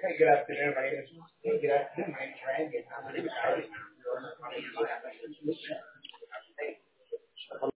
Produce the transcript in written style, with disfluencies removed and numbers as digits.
Hey, good afternoon. My name is Randy. My name is Randy. I'm